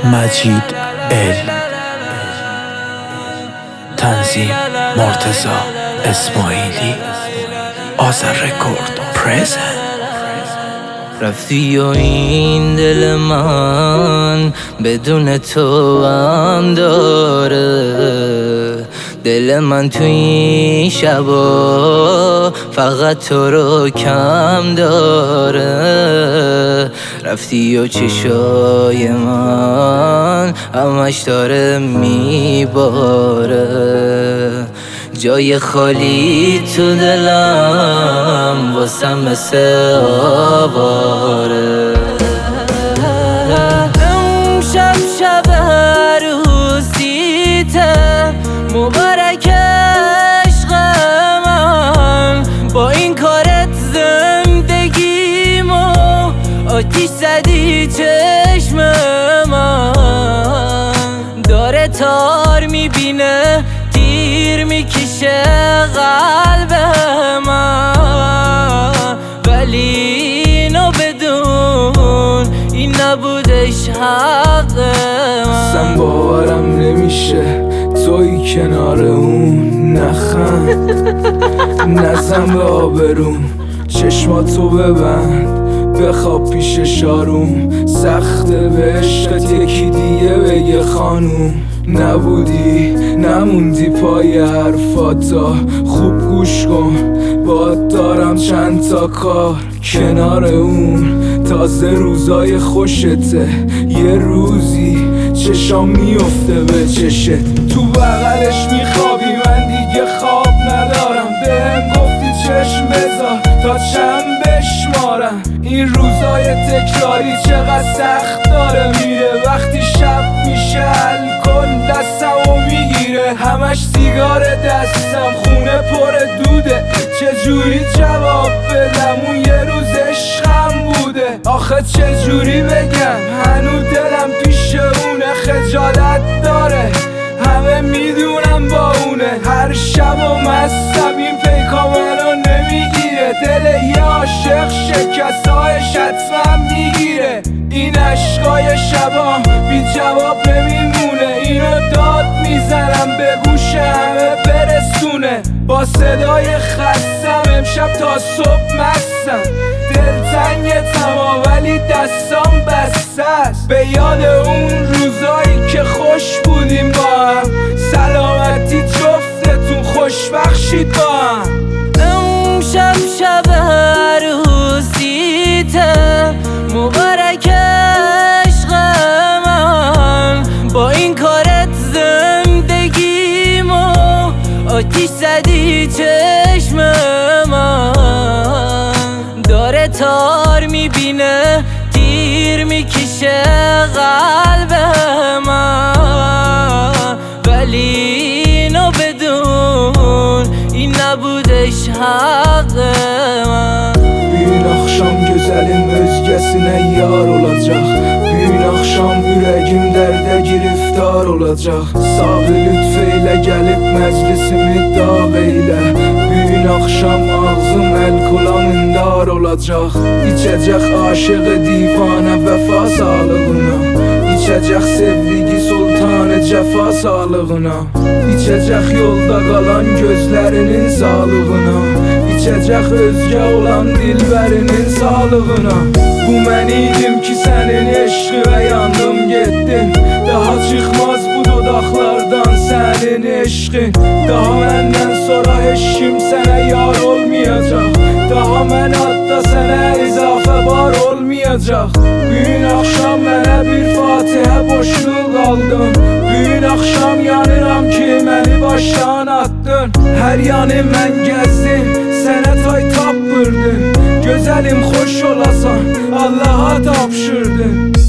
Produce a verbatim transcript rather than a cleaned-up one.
مجید ال تنظیم مرتضی اسماعیلی آذر رکورد پرزنت. رفتی و این دل من بدون تو غم داره، دل من تو این شبا فقط تو رو کم داره. رفتی و چشای من همش داره میباره، جای خالی تو دلم واسم مثل آواره. امشب شب عروسیته مبارک عشق من، با این کارت زندگیمو آتیش زدی چشم من، داره تار میبینه تیر میکشه قلب من، ولی اینو بدون این نبودش حق من. اصلا باورم نمیشه توی کنار اون، نخند نزن به آبروم، چشماتو ببند بخواب پیش شاروم. سخته به عشقت یکی دیگه بگه خانوم، نبودی نموندی پای حرفاتا، خوب گوش کن باد دارم چند تا کار کنار اون. تازه روزای خوشته یه روزی چشام میفته به چشت، تو بغلش میخوابی من دیگه خواب ندارم. بهم گفتی چشم بذار تا چند بشمارم، این روزای تکراری چقدر سخت داره میره. وقتی شب میشه الکل دستمو میگیره، همش سیگار دستم خونه پر دوده، چجوری جواب بدم اون یه روز عشقم بوده. آخه چجوری بگم هنو دلم پیش اونه، خجالت داره همه میدونم با اونه. هر شب و مستم این پیکا منو نمیگیره، دل یه عاشق شکستایش حتما میگیره. این عشقای شبام بی جواب نمیمونه، اینو داد میزنم به گوش همه برسونه. با صدای خستم امشب تا صبح مستم، دلتنگتم ولی دستام بسته است به یاد اون روزایی که خوش بودیم با هم. سلامتی جفتتون خوشبخشید با هم. امشب شب عروسیته مبارک عشق من، با این کارت زندگیمو آتیش زدی چشم من، داره تار میبینه تیر میکشه قلب من، ولی اینو بدون این نبودش حق من. Bugün akşam güzelim özgəsinə yar olacaq, bugün akşam ürəyim dərdə giriftar olacaq. Sağ lütf eylə gəlib məclisimi dağ eylə, bugün akşam ağzım əl-kulamındar olacaq. İçəcək aşığı divanə vəfa sağlığına, İçəcək sevdiği sultanı cəfa sağlığına, İçəcək yolda qalan gözlərinin sağlığına, İçəcək özgə olan dilbərinin sağlığına. Bu mən idim ki sənin eşqinə yandım getdim, daha çıxmaz bu dodaqlardan sənin eşqin. Daha məndən sonra heç kim sənə yar olmayacaq, daha mən adda sənə izafə bar olmayacaq. Bugün akşam mənə bir fatihə boşluq aldın, bugün akşam yanıram ki məni başdan attın. Hər yanı mən gəzdim sənə tay tapırdım, gözəlim xoş olasan Allaha tapşırdım.